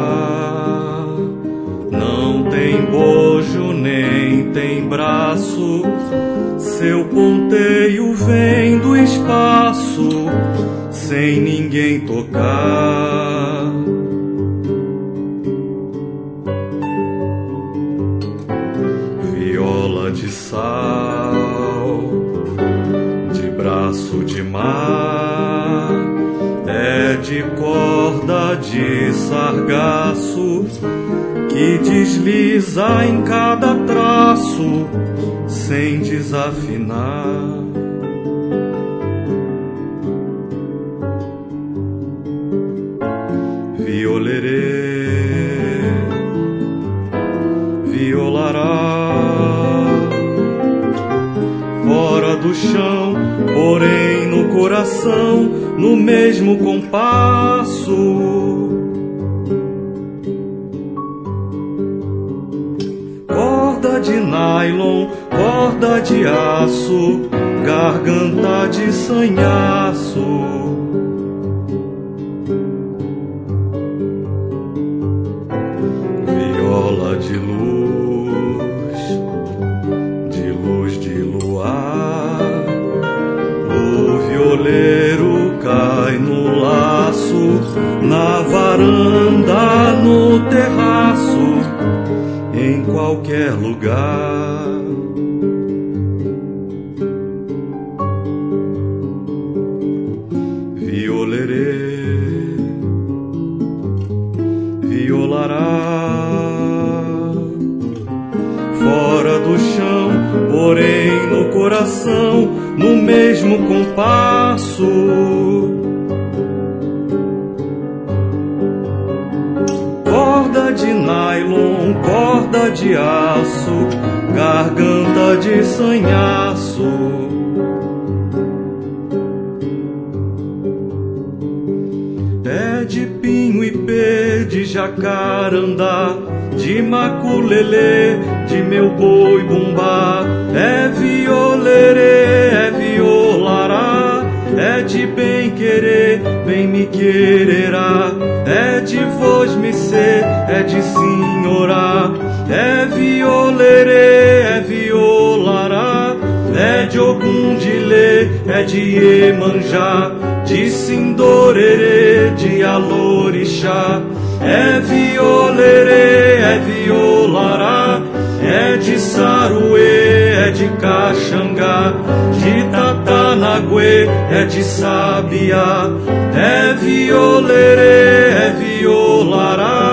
Não tem bojo nem tem braço, seu ponteio vem do espaço, sem ninguém tocar. Viola de sal, de braço de mar, é de corda de sargaço, que desliza em cada traço, sem desafinar. Violerê, violará, fora do chão, porém no coração, no mesmo compasso. Corda de nylon, corda de aço, garganta de sanhaço. Viola de luz, de luz de luar, o violeiro cai no laço, na varanda, no terraço, em qualquer lugar. Violerê, violará, fora do chão, porém no coração, no mesmo compasso. Corda de nylon, corda de aço, garganta de sanhaço. É de pinho ipê, de jacarandá, de maculelê, de meu boi bumbá. É violerê, é violará, é de bem querer, bem me quererá. É de vos me ser, é de senhorá. É violerê, é violará, é de ogum de lê, é de iemanjá, de sindorerê, de alorixá. É violerê, é violará, é de saruê, é de caxangá, de tatanaguê, é de sabiá. É violerê, é violará,